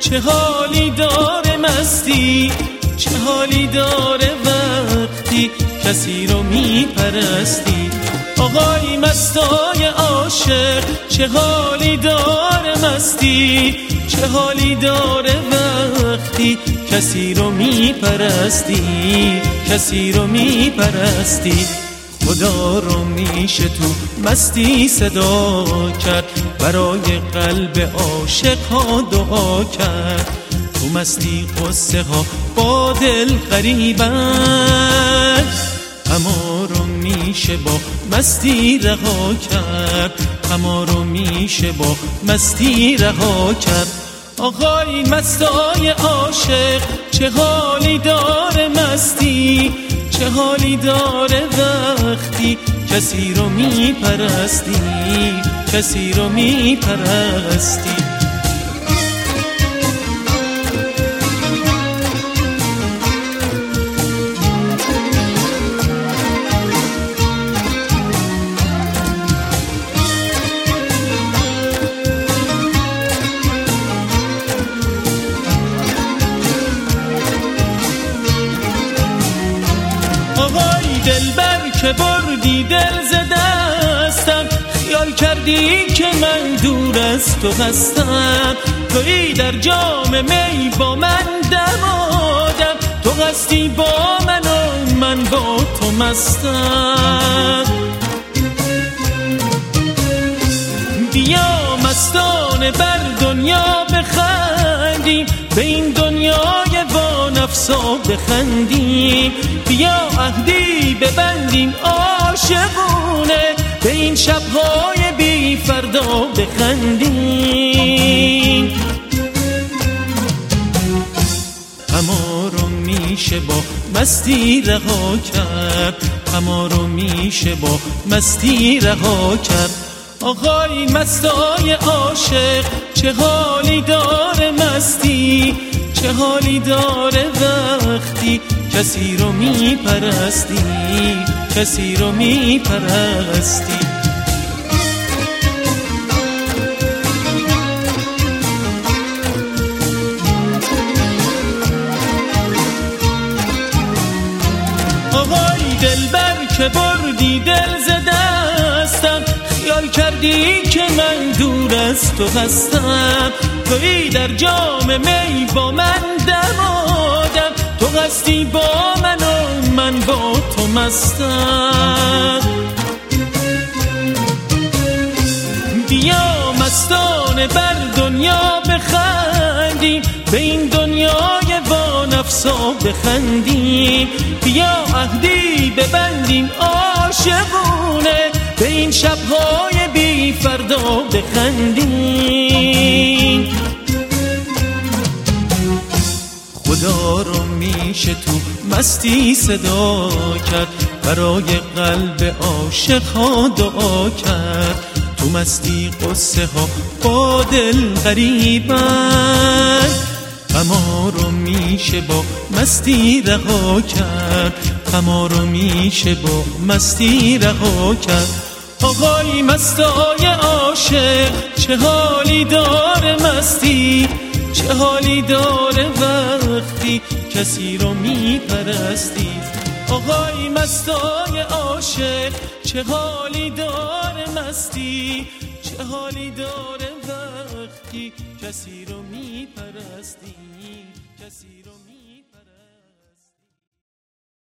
چه حالی داره مستی، چه حالی داره وقتی کسی رو میپرستی. آقای مستای عاشق چه حالی داره مستی، چه حالی داره وقتی کسی رو میپرستی، کسی رو میپرستی. خدا رو میشه تو مستی صدا کرد، برای قلب عاشق ها دعا کرد. تو مستی قصه ها با دل غریبن، اما رو میشه با مستی رها کرد، اما رو میشه با مستی رها کرد. آقای مستای عاشق چه حالی داره مستی، چه حالی داره وقتی کسی رو میپرستی، کسی رو میپرستی. دلبر که بردی دل ز دستم، خیال کردی که من دور از تو هستم. تویی در جام می با من دمادم، تو هستی با من و من با تو مستم. بیا مستانه بر دنیا بخندیم، به این دنیای وانفسا بخندیم. بیا عهدی ببندیم عاشقونه، به این شبهای بی فردا بخندیم. اما رو میشه با مستی رها کرد، اما رو میشه با مستی رها کرد. آقای مستای عاشق چه حالی داره مستی، چه حالی داره وقتی کسی رو میپرستی، کسی رو میپرستی. آقای دلبر که بردی دل ز دستم، خیال کردی که من دور از تو هستم. تویی در جام می با من دمادم، تو هستی با من و من با تو مستم. بیا مستانه بر دنیا بخندیم، به این دنیای وانفسا بخندیم. بیا عهدی ببندیم عاشقونه، به این شبهای بی فردا بخندیم. خدا رو میشه تو مستی صدا کرد، برای قلب عاشق ها دعا کرد. تو مستی قصه ها با دل غریبن، اما رو میشه با مستی رها کرد، اما رو میشه با مستی رها کرد. آقای مستای عاشق چه حالی داره مستی، چه حالی داره وقتی کسی رو میپرستی. آقای مستای عاشق چه حالی داره مستی، چه حالی داره وقتی کسی رو میپرستی، کسی رو